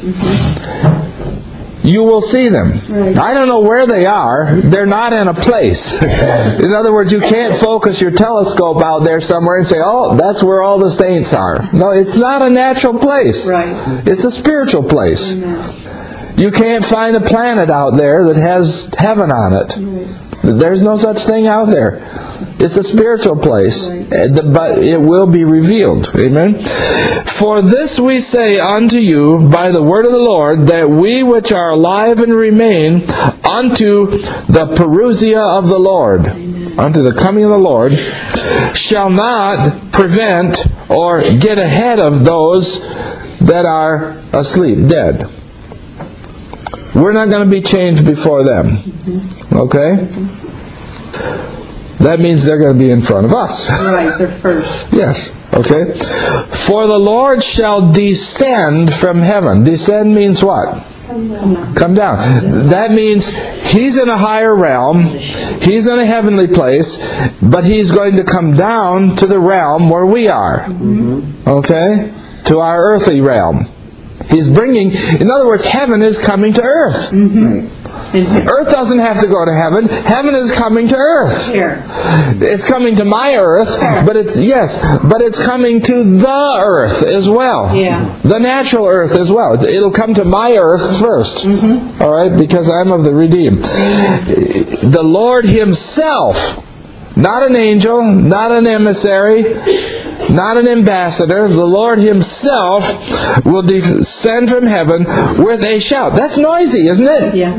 You will see them. Right. I don't know where they are. They're not in a place. In other words, you can't focus your telescope out there somewhere and say, oh, that's where all the saints are. No, it's not a natural place. Right. It's a spiritual place. Amen. You can't find a planet out there that has heaven on it. Right. There's no such thing out there. It's a spiritual place, but it will be revealed. Amen? For this we say unto you by the word of the Lord, that we which are alive and remain unto the parousia of the Lord, unto the coming of the Lord, shall not prevent or get ahead of those that are asleep, dead. We're not going to be changed before them. Okay? That means they're going to be in front of us. Right, they're first. Yes, okay. For the Lord shall descend from heaven. Descend means what? Come down. That means He's in a higher realm. He's in a heavenly place. But He's going to come down to the realm where we are. Okay? To our earthly realm. He's bringing, in other words, heaven is coming to earth. Earth doesn't have to go to heaven. Heaven is coming to earth. Here. It's coming to my earth, but it's coming to the earth as well. Yeah. The natural earth as well. It'll come to my earth first. All right, because I'm of the redeemed. The Lord Himself, not an angel, not an emissary, not an ambassador, the Lord Himself will descend from heaven with a shout. That's noisy, isn't it? Yeah.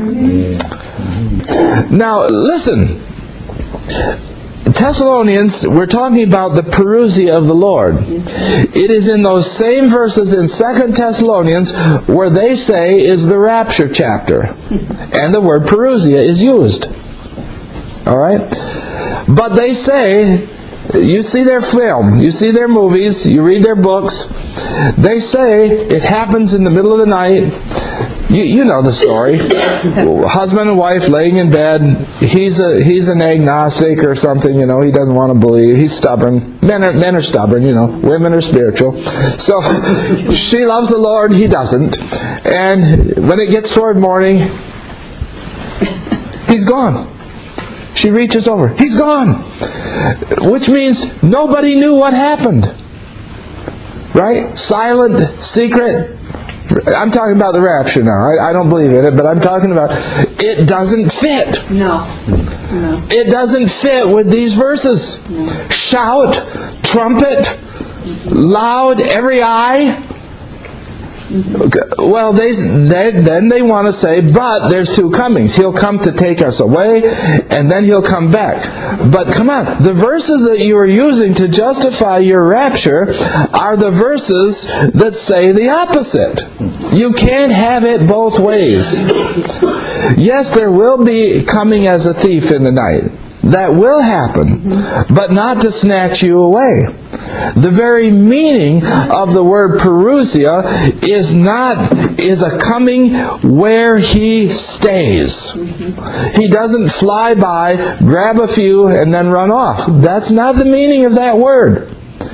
Now, listen. Thessalonians, we're talking about the parousia of the Lord. It is in those same verses in 2 Thessalonians where they say is the rapture chapter. And the word parousia is used. Alright? But they say, you see their film, you see their movies, you read their books, they say it happens in the middle of the night. You know the story. Husband and wife laying in bed. He's an agnostic or something, you know. He doesn't want to believe. He's stubborn. Men are stubborn, you know. Women are spiritual. So she loves the Lord. He doesn't. And when it gets toward morning, he's gone. She reaches over. He's gone. Which means nobody knew what happened. Right? Silent, secret. I'm talking about the rapture now. I don't believe in it, but I'm talking about it doesn't fit. No. It doesn't fit with these verses. No. Shout, trumpet, loud, every eye. Well, then they want to say, but there's two comings. He'll come to take us away, and then He'll come back. But come on, the verses that you are using to justify your rapture are the verses that say the opposite. You can't have it both ways. Yes, there will be coming as a thief in the night. That will happen, but not to snatch you away. The very meaning of the word parousia is a coming where He stays. He doesn't fly by, grab a few, and then run off. That's not the meaning of that word.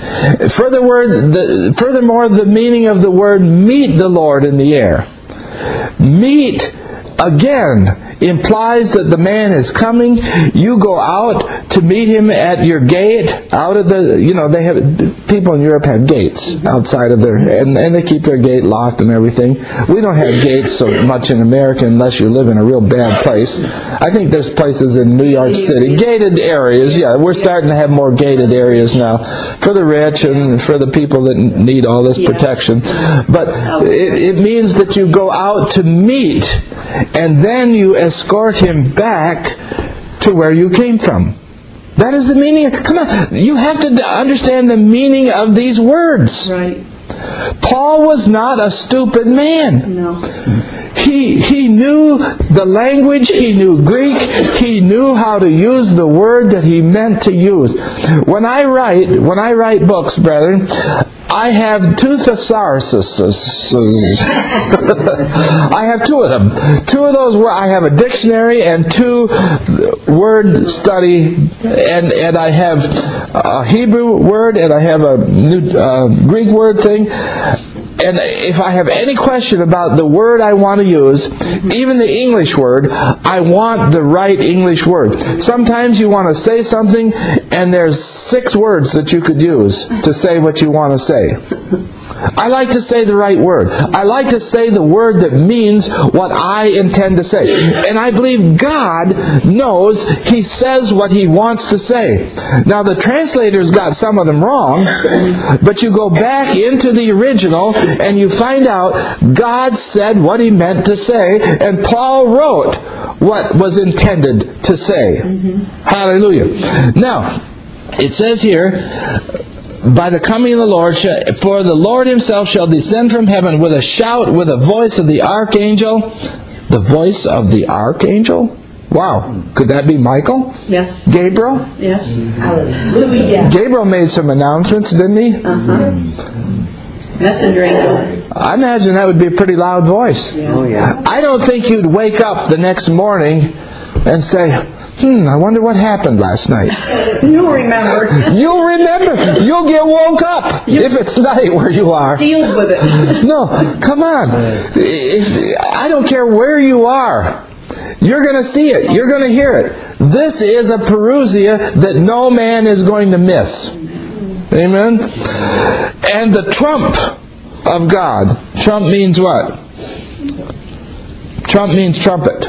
Furthermore, the meaning of the word meet the Lord in the air. Meet, again, implies that the man is coming. You go out to meet him at your gate. Out of the, they have, people in Europe have gates outside of their, and they keep their gate locked and everything. We don't have gates so much in America unless you live in a real bad place. I think there's places in New York City, gated areas. Yeah, we're starting to have more gated areas now for the rich and for the people that need all this protection. But it means that you go out to meet, and then you escort him back to where you came from. That is the meaning. Come on, you have to understand the meaning of these words. Right. Paul was not a stupid man. No. He knew the language, he knew Greek, he knew how to use the word that he meant to use. When I write books, brethren, I have two thesauruses. I have two of them. Two of those where I have a dictionary and two word study, and I have a Hebrew word and I have a new Greek word thing. And if I have any question about the word I want to use, even the English word, I want the right English word. Sometimes you want to say something and there's 6 words that you could use to say what you want to say. I like to say the right word. I like to say the word that means what I intend to say. And I believe God knows He says what He wants to say. Now the translators got some of them wrong, but you go back into the original and you find out God said what He meant to say, and Paul wrote what was intended to say. Hallelujah. Now, it says here, by the coming of the Lord, for the Lord Himself shall descend from heaven with a shout, with a voice of the archangel. The voice of the archangel? Wow. Could that be Michael? Yes. Gabriel? Yes. Hallelujah. Gabriel made some announcements, didn't he? Messenger angel. I imagine that would be a pretty loud voice. Yeah. Oh, yeah. I don't think you'd wake up the next morning and say, I wonder what happened last night. You'll remember. You'll remember. You'll get woke up if it's night where you are. Sealed with it. No, come on. I don't care where you are. You're going to see it. You're going to hear it. This is a parousia that no man is going to miss. Amen? And the trump of God. Trump means what? Trump means trumpet.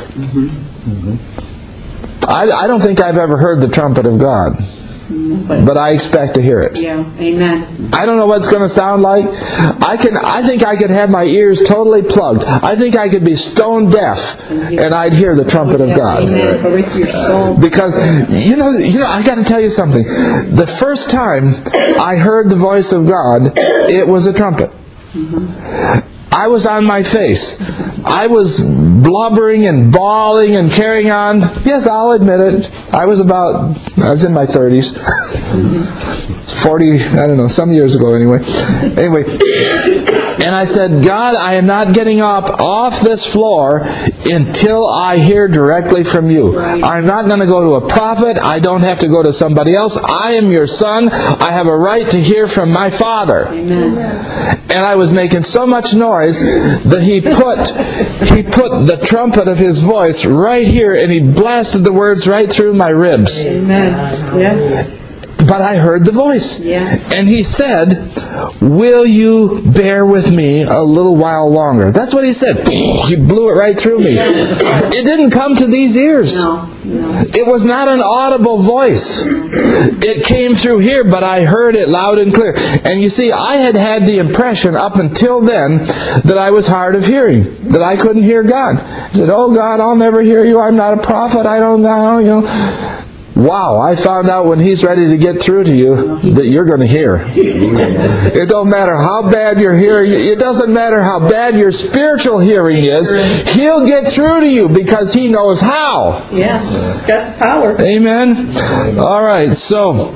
I don't think I've ever heard the trumpet of God, but I expect to hear it. Yeah, amen. I don't know what it's going to sound like. I think I could have my ears totally plugged. I think I could be stone deaf, and I'd hear the trumpet of God. Amen. Because you know, I got to tell you something. The first time I heard the voice of God, it was a trumpet. I was on my face. I was blubbering and bawling and carrying on. Yes, I'll admit it. I was in my 30s. 40, I don't know, some years ago anyway. And I said, God, I am not getting up off this floor until I hear directly from you. Right. I'm not going to go to a prophet. I don't have to go to somebody else. I am your son. I have a right to hear from my Father. Amen. And I was making so much noise that he put the trumpet of his voice right here, and he blasted the words right through my ribs. Amen. Yeah. but I heard the voice. Yeah. And He said, will you bear with me a little while longer? That's what He said. He blew it right through me. It didn't come to these ears. No. It was not an audible voice. It came through here, but I heard it loud and clear. And you see, I had the impression up until then that I was hard of hearing, that I couldn't hear God. I said, oh God, I'll never hear you. I'm not a prophet. I don't know, you know. Wow, I found out when He's ready to get through to you that you're going to hear. It don't matter how bad your hearing, it doesn't matter how bad your spiritual hearing is, He'll get through to you because He knows how. Yeah, got the power. Amen? All right, so...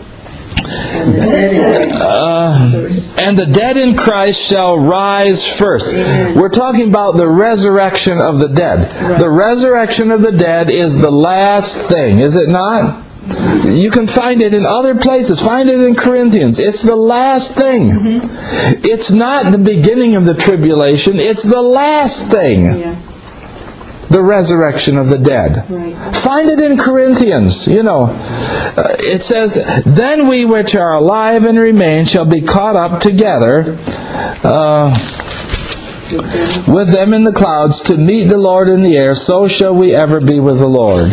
and the dead in Christ shall rise first. Amen. We're talking about the resurrection of the dead. Right. The resurrection of the dead is the last thing, is it not? You can find it in other places. Find it in Corinthians. It's the last thing. Mm-hmm. It's not the beginning of the tribulation. It's the last thing. Yeah. The resurrection of the dead. Right. Find it in Corinthians. You know, it says, then we which are alive and remain shall be caught up together with them in the clouds to meet the Lord in the air. So shall we ever be with the Lord.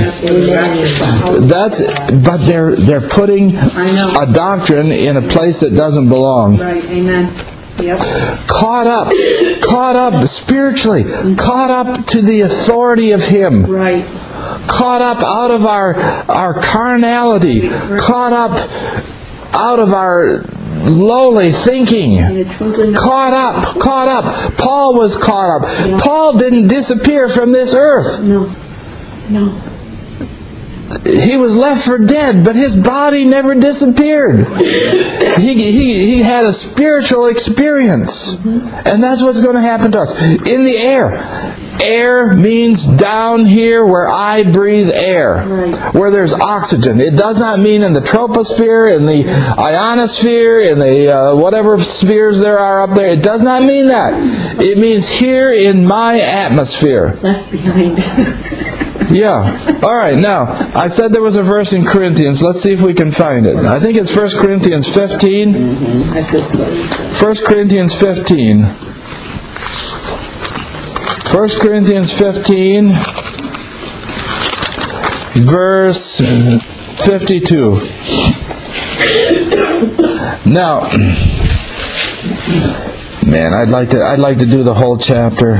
But they're putting a doctrine in a place that doesn't belong. Right. Amen. Yep. Caught up spiritually, caught up to the authority of Him. Right. Caught up out of our carnality, caught up out of our lowly thinking. Caught up. Paul was caught up. Yeah. Paul didn't disappear from this earth. No. He was left for dead, but his body never disappeared. He had a spiritual experience. Mm-hmm. And that's what's going to happen to us. In the air. Air means down here where I breathe air. Right. Where there's oxygen. It does not mean in the troposphere, in the ionosphere, in the whatever spheres there are up there. It does not mean that. It means here in my atmosphere. Left behind. Yeah. All right. Now, I said there was a verse in Corinthians. Let's see if we can find it. I think it's 1 Corinthians 15. 1 Corinthians 15. 1 Corinthians 15, verse 52. Now, man, I'd like to do the whole chapter.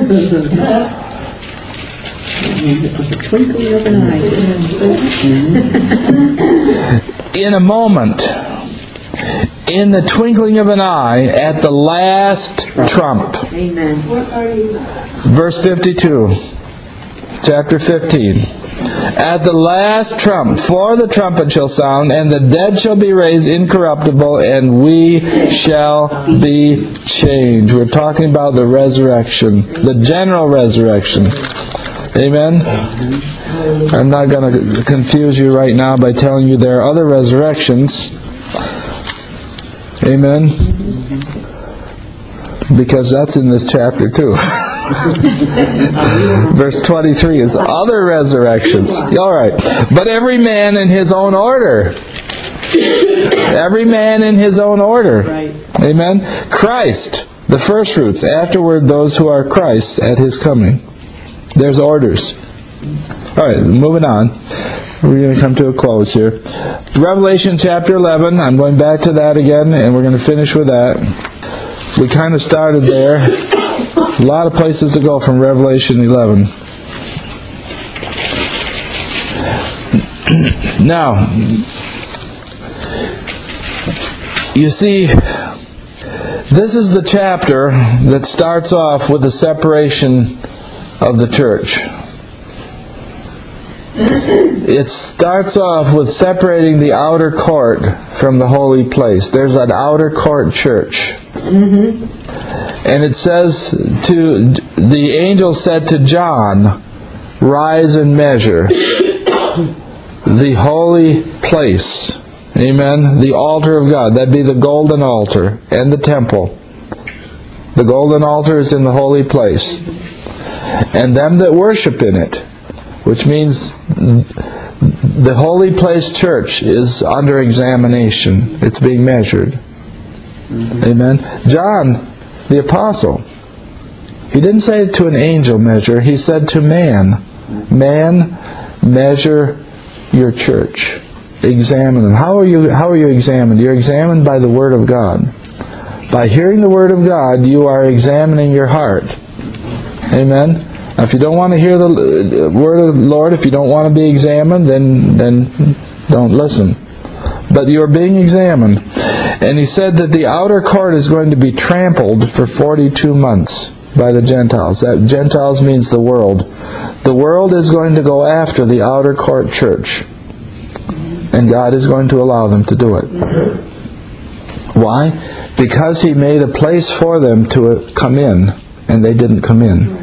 In a moment, in the twinkling of an eye, at the last trump. Amen. Verse 52, chapter 15. At the last trump, for the trumpet shall sound, and the dead shall be raised incorruptible, and we shall be changed. We're talking about the resurrection, the general resurrection. Amen? I'm not going to confuse you right now by telling you there are other resurrections. Amen? Because that's in this chapter too. Verse 23 is other resurrections. All right. But every man in his own order. Every man in his own order. Amen? Christ, the first fruits. Afterward, those who are Christ at His coming. There's orders. All right, moving on. We're going to come to a close here. Revelation chapter 11. I'm going back to that again, and we're going to finish with that. We kind of started there. A lot of places to go from Revelation 11. Now, you see, this is the chapter that starts off with the separation of the church. It starts off with separating the outer court from the holy place. There's an outer court church. And it says, the angel said to John, rise and measure the holy place. Amen. The altar of God. That'd be the golden altar and the temple. The golden altar is in the holy place. And them that worship in it, which means The Holy Place Church is under examination. It's being measured. Amen. John, the apostle, he didn't say it to an angel measure. He said to man, man, measure your church. Examine them. How are you examined? You're examined by the Word of God. By hearing the Word of God, you are examining your heart. Amen. Now, if you don't want to hear the Word of the Lord, if you don't want to be examined, then don't listen. But you're being examined. And he said that the outer court is going to be trampled for 42 months by the Gentiles. That Gentiles means the world. The world is going to go after the outer court church. And God is going to allow them to do it. Why? Because He made a place for them to come in, and they didn't come in.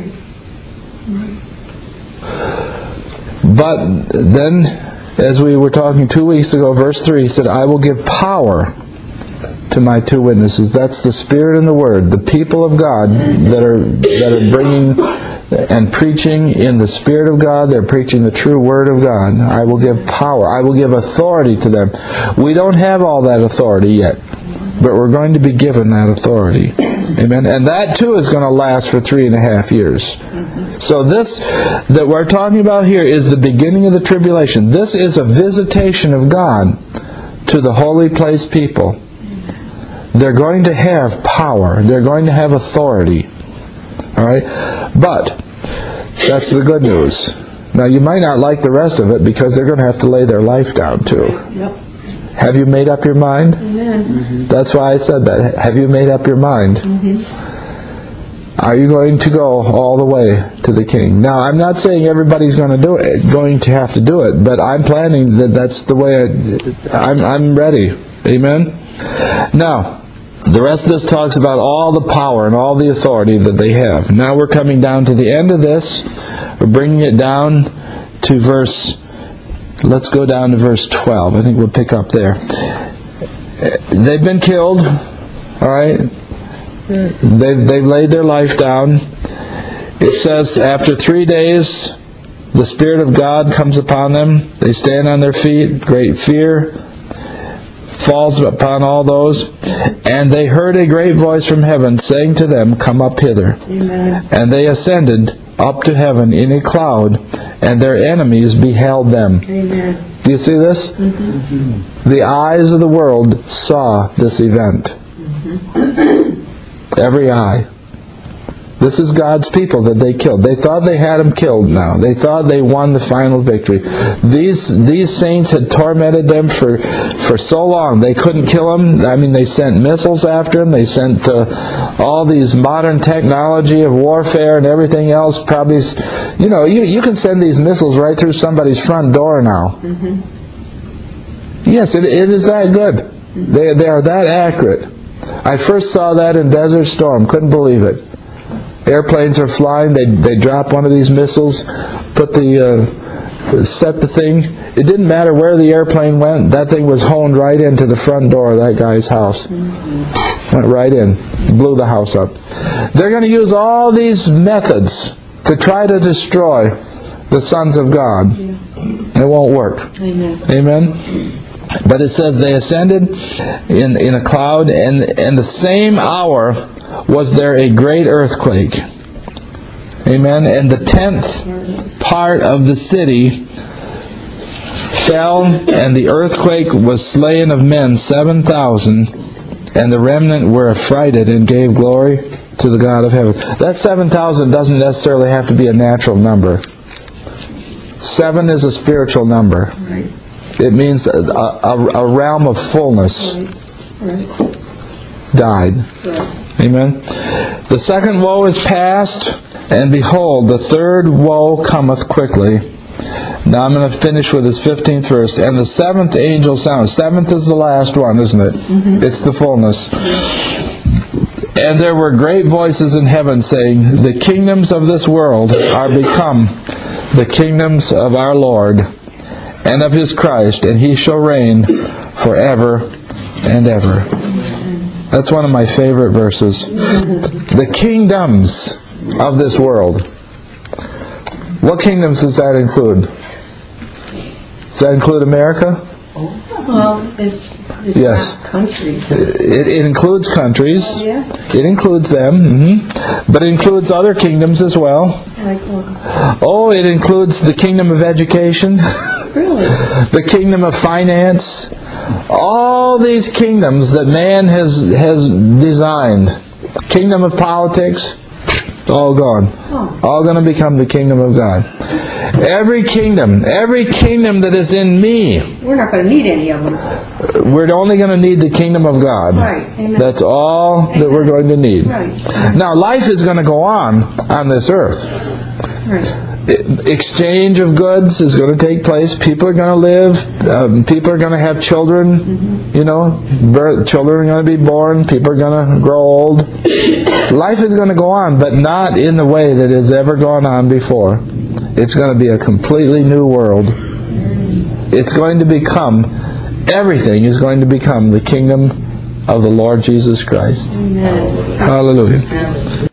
But then, as we were talking 2 weeks ago, verse 3 said, I will give power to my two witnesses. That's the Spirit and the Word. The people of God that are bringing and preaching in the Spirit of God, they're preaching the true Word of God. I will give power. I will give authority to them. We don't have all that authority yet, but we're going to be given that authority. Amen. And that too is going to last for 3.5 years. So this that we're talking about here is the beginning of the tribulation. This is a visitation of God to the holy place people. They're going to have power. They're going to have authority. All right? But that's the good news. Now you might not like the rest of it because they're going to have to lay their life down too. Yep. Have you made up your mind? Amen. That's why I said that. Have you made up your mind? Are you going to go all the way to the King? Now, I'm not saying everybody's going to have to do it, but I'm planning that's the way I'm ready. Amen? Now, the rest of this talks about all the power and all the authority that they have. Now we're coming down to the end of this. We're bringing it down to let's go down to verse 12. I think we'll pick up there. They've been killed. All right? They've laid their life down. It says, after 3 days, the Spirit of God comes upon them. They stand on their feet. Great fear falls upon all those. And they heard a great voice from heaven saying to them, come up hither. Amen. And they ascended up to heaven in a cloud, and their enemies beheld them. Amen. Do you see this? The eyes of the world saw this event. Every eye. This is God's people that they killed. They thought they had them killed now. They thought they won the final victory. These saints had tormented them for so long. They couldn't kill them. I mean, they sent missiles after them. They sent all these modern technology of warfare and everything else. Probably, you can send these missiles right through somebody's front door now. Yes, it is that good. They are that accurate. I first saw that in Desert Storm. Couldn't believe it. Airplanes are flying. They drop one of these missiles, set the thing. It didn't matter where the airplane went. That thing was honed right into the front door of that guy's house. Went right in. Blew the house up. They're going to use all these methods to try to destroy the sons of God. It won't work. Amen. But it says they ascended in a cloud, and the same hour was there a great earthquake. Amen. And the 10th part of the city fell, and the earthquake was slain of men 7,000, and the remnant were affrighted and gave glory to the God of heaven. That 7,000 doesn't necessarily have to be a natural number. 7 is a spiritual number. Right. It means a realm of fullness died. Amen. The second woe is past, and behold, the third woe cometh quickly. Now I'm going to finish with this 15th verse. And the 7th angel sounded. 7th is the last one, isn't it? It's the fullness. And there were great voices in heaven saying, the kingdoms of this world are become the kingdoms of our Lord and of His Christ, and He shall reign forever and ever. That's one of my favorite verses. The kingdoms of this world. What kingdoms does that include? Does that include America? Well, it's Yes. not countries. It includes countries. Yeah. It includes them. But it includes other kingdoms as well. Like what? Oh, it includes the kingdom of education, Really? the kingdom of finance, all these kingdoms that man has designed. Kingdom of politics, all gone. All going to become the kingdom of God. Every kingdom that is in me, We're not going to need any of them. we're only going to need the kingdom of God. Right. Amen. That's all that we're going to need. Right. Now, life is going to go on this earth. Right. Exchange of goods is going to take place. People are going to live. People are going to have children. You know, children are going to be born. People are going to grow old. Life is going to go on, but not in the way that has ever gone on before. It's going to be a completely new world. It's going to become, everything is going to become the kingdom of the Lord Jesus Christ. Amen. Hallelujah.